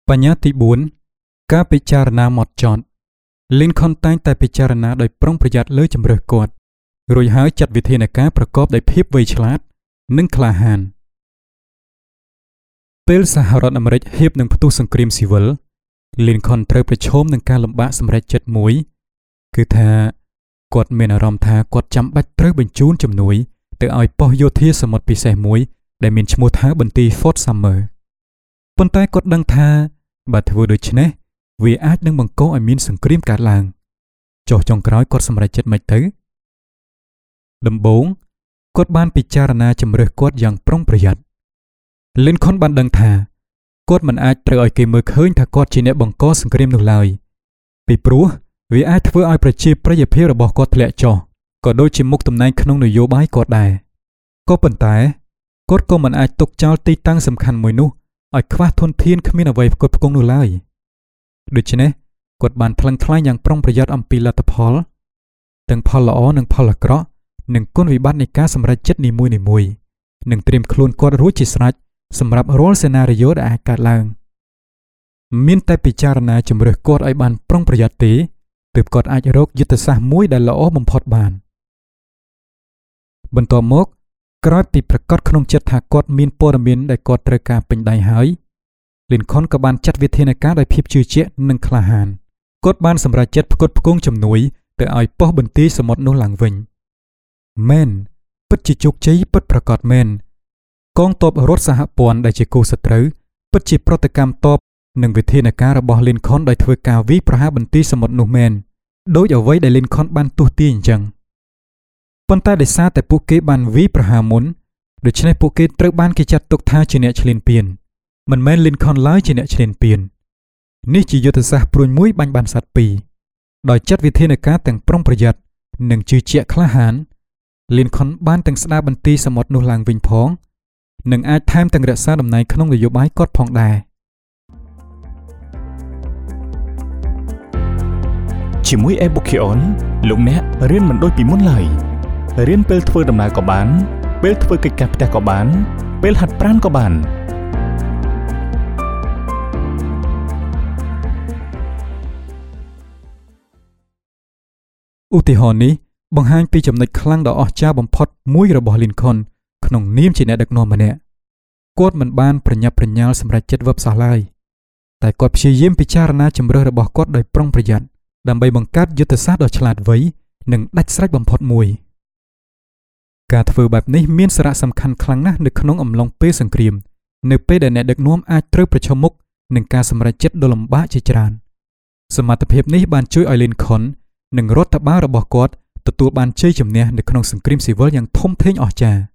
បញ្ញត្តិទី4ការពិចារណាហ្មត់ចត់លីនខុនតែងតែពិចារណាដោយប្រុងប្រយ័ត្នលើជម្រើសគាត់រួចហើយចាត់វិធានការប្រកបដោយភាពវៃឆ្លាតនិងក្លាហានពេលសហរដ្ឋអាមេរិកហៀបនឹងផ្ទុះសង្គ្រាមស៊ីវិលលីនខុនត្រូវប្រឈមនឹងការលំបាកសម្រេចចិត្តមួយគឺថាគាត់មានអារម្មណ៍ថាគាត់ចាំបាច់ត្រូវបញ្ជូនជំនួយទៅឲ្យប៉ុស្តិ៍យោធាសមុទ្រពិសេសមួយដែលមានឈ្មោះថាបន្ទាយ Fort Summer ប៉ុន្តែគាត់ដឹងថាបើធ្វើដូច្នេះវាអាចនឹងបង្កឲ្យមានសង្គ្រាមកើតឡើងចុះចុងក្រោយគាត់សម្រេចចិត្តមិនទៅដំបូងគាត់បានពិចារណាជំរើសគាត់យ៉ាងប្រុងប្រយ័ត្នលីនខុនបានដឹងថាគាត់មិនអាចត្រូវឲ្យគេមើលឃើញថាគាត់ជាអ្នកបង្កសង្គ្រាមនោះឡើយពីព្រោះវាអាចធ្វើឲ្យប្រជាប្រិយភាពរបស់គាត់ធ្លាក់ចុះក៏ដូចជាមុខតំណែងក្នុងនយោបាយគាត់ដែរក៏ប៉ុន្តែគាត់ក៏មិនអាចទុកចោលទីតាំងសំខាន់មួយនោះឲ្យខ្វះធនធានគ្មានអ្វីផ្គត់ផ្គង់នោះឡើយដូច្នេះគាត់បានថ្លឹងថ្លែងយ៉ាងប្រុងប្រយ័ត្នអំពីលទ្ធផលទាំងផលល្អនិងផលអាក្រក់និងគុណវិបត្តិនៃការសម្រេចចិត្តនីមួយៗនិងត្រៀមខ្លួនគាត់រួចជាស្រេចសម្រាប់រាល់សេណារីយ៉ូដែលអាចកើតឡើងមានតែពិចារណាជំរើសគាត់ឲ្យបានប្រុងប្រយ័ត្នទេទើបគាត់អាចរកយុទ្ធសាស្ត្រមួយដែលល្អបំផុតបានបន្ទាប់មកក្រោយពីប្រកាសក្នុងចិត្តថាគាត់មានព័ត៌មានដែលគាត់ត្រូវការពេញដៃហើយលីនខុនក៏បានចាត់វិធានការដោយភាពជឿជាក់និងក្លាហានគាត់បានសម្រេចចិត្តផ្គត់ផ្គង់ជំនួយទៅឲ្យប៉ុស្តិ៍បន្ទាយសមុទ្រនោះឡើងវិញមែនពិតជាជោគជ័យពិតប្រាកដមែនកងទ័ពរដ្ឋសហព័ន្ធដែលជាគូសត្រូវពិតជាប្រតិកម្មតបនឹងវិធានការរបស់លីនខុនដោយធ្វើការវាយប្រហារបន្ទាយសមុទ្រនោះមែនដោយអ្វីដែលលីនខុនបានទស្សន៍ទាយអញ្ចឹងប៉ុន្តែដោយសារតែពួកគេបានវាយប្រហារមុនដូច្នេះពួកគេត្រូវបានគេចាត់ទុកថាជាអ្នកឈ្លានពានមិនមែនលីនខុនឡើយជាអ្នកឈ្លានពាននេះជាយុទ្ធសាស្ត្រព្រួញមួយបាញ់បានសត្វពីរដោយចាត់វិធានការទាំងប្រុងប្រយ័ត្ននិងជឿជាក់ក្លាហានលីនខុនបានទាំងស្ដារបន្ទាយសមុទ្រនោះឡើងវិញផងនិងអាចថែមទាំងរក្សាតំណែងក្នុងនយោបាយគាត់ផងដែរជាមួយ Ebukion លោកអ្នករៀនមិនដូចពីមុនឡើយរៀនពេលធ្វើដំណើរក៏បានពេលធ្វើកិច្ចការផ្ទះក៏បានពេលហាត់ប្រាណក៏បានឧទាហរណ៍នេះបង្ហាញពីចំណុចខ្លាំងដ៏អស្ចារ្យបំផុតមួយរបស់លីនខុនក្នុងនាមជាអ្នកដឹកនាំម្នាក់គាត់មិនបានប្រញាប់ប្រញាល់សម្រេចចិត្តវឹបសោះឡើយតែគាត់ព្យាយាមពិចារណាជំរើសរបស់គាត់ដោយប្រុងប្រយ័ត្នដើម្បីបង្កើតយុទ្ធសាស្ត្រដ៏ឆ្លាតវៃនិងដាច់ស្រេចបំផុតមួយការធ្វើបែបនេះមានសារៈសំខាន់ខ្លាំងណាស់នៅក្នុងអំឡុងពេលសង្គ្រាមនៅពេលដែលអ្នកដឹកនាំអាចត្រូវប្រឈមមុខនឹងការសម្រេចចិត្តដ៏លំបាកជាច្រើនសមត្ថភាពនេះបានជួយឲ្យលីនខុននិងរដ្ឋបាលរបស់គាត់ទទួលបានជ័យជំនះនៅក្នុងសង្គ្រាមស៊ីវិលយ៉ាងធំធេងអស្ចារ្យ